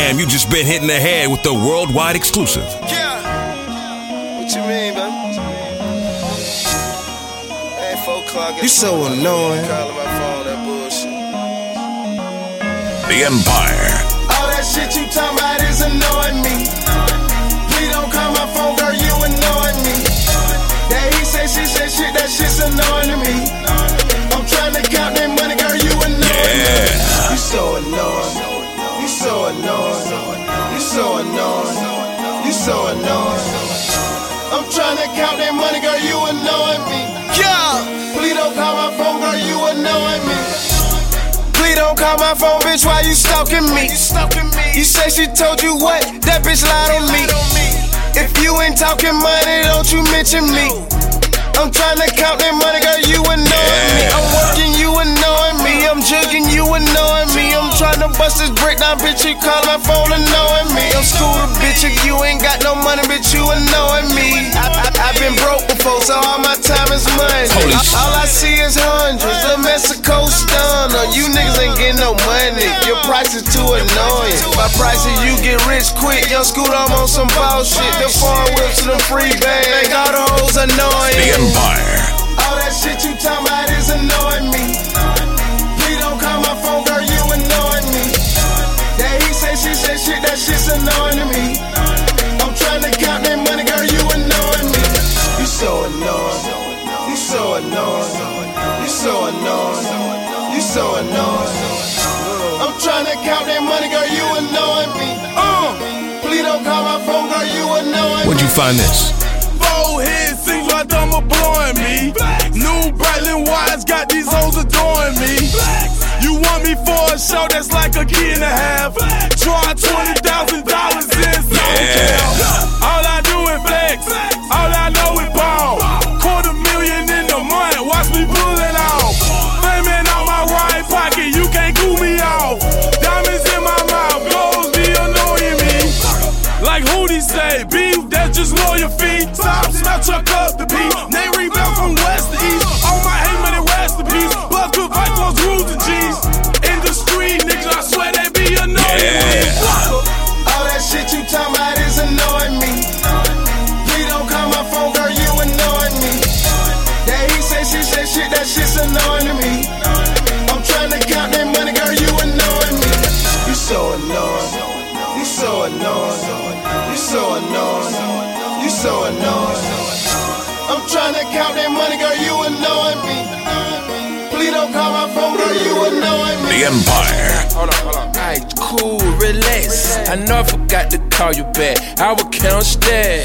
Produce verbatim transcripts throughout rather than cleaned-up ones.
Damn, you just been hitting the head with the worldwide exclusive. Yeah. What you mean, man? Hey, four o'clock. You so annoying. Calling my phone, that bullshit. The Empire. All that shit you talking about is annoying me. Please don't call my phone, girl, you annoying me. That he say, she say shit, that shit's annoying to me. I'm trying to count that money, girl, you annoying Yeah. me. You so annoying. You so annoying. You so annoying. You so annoying. I'm trying to count that money, girl, you annoying me. Yeah. Please don't call my phone, girl, you annoying me. Please don't call my phone, bitch, why you stalking me? You say she told you what? That bitch lied on me. If you ain't talking money, don't you mention me. I'm trying to count that money, girl, you annoying me. I'm working, you annoying me. I'm jugging, you annoying me. I'm trying to bust this brick down, bitch, you call my phone annoying me. I'm scooter, bitch, if you ain't got no money, bitch, you annoying me. I, I, I've been broke before, so all my time is money. All, all I see is hundreds, the Mexico stunner. You niggas ain't getting no money, your price is too annoying. My price is you get rich quick, young scooter, I'm on some bullshit. The foreign whips and the free bag, make all the hoes annoying. The Empire. All that shit you talking about is annoying me. Please don't call my phone, girl, you annoying me. That he say, she say shit, that shit's annoying to me. I'm trying to count that money, girl, you annoying me. You so annoying. You so annoying. You so annoying. You so annoying. I'm trying to count that money, girl, you annoying me. Uh, please don't call my phone, girl, you annoying me. Where'd you find this? Forehead seems like I'm blowing me. New Breitling wires got these hoes adoring me. You want me for a show that's like a key and a half. Try twenty thousand dollars in Yeah. All I do is flex. All I know is ball. Quarter million in the month. Watch me pull it off. Flaming out my right pocket. You can't cool me off. Diamonds in my mouth. Goals be annoying me. Like Hootie say, beef, that's just lawyer fee. Stop, smell, truck up the beat. Name rebound from west to east. All my hate money, rest in peace. Buzz good fight, close rules and G's. In the street, niggas, I swear they be annoying me. All that shit you talking about is annoying me. Please don't call my phone, girl, you annoying me. That he say, she say shit, that shit's annoying to me. I'm trying to count that money, girl, you annoying me. You so annoying. You so annoying. You so annoying. You so annoying. I'm trying to count that money, girl, you annoying me. Please don't call my phone, girl, you annoying me. The Empire. Hold on, hold on. Alright, cool, relax. I know I forgot to call you back. I will count stacks.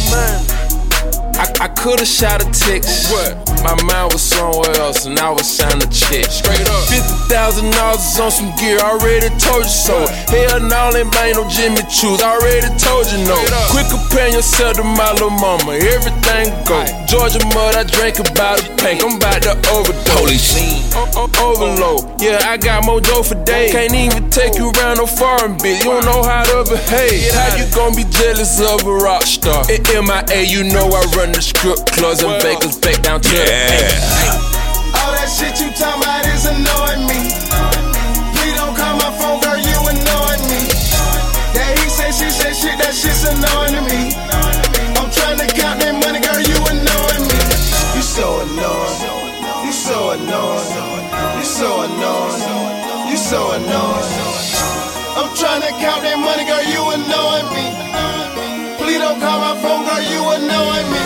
I, I could've shot a text. What? My mind was somewhere else and I was signing a check. Straight up. fifty thousand dollars on some gear, already told you so. Hell no, ain't buying no Jimmy Choos, already told you no. Quick comparing yourself to my little mama, everything go. Georgia mud, I drank about a pink, I'm about to overdose. O- o- overload, yeah, I got more dough for days. Can't even take you around no foreign bitch, you don't know how to behave. How you gon' be jealous of a rock star? In M I A, you know I run the strip clubs and Vegas back down to Yeah. All that shit you talking about is annoying me. Please don't call my phone, girl, you annoying me. That he say, she say shit, that shit's annoying to me. I'm trying to count that money, girl, you annoying me. You so annoying. You so annoying. You so annoying. You so annoying. I'm trying to count that money, girl, you annoying me. Please don't call my phone, girl, you annoying me.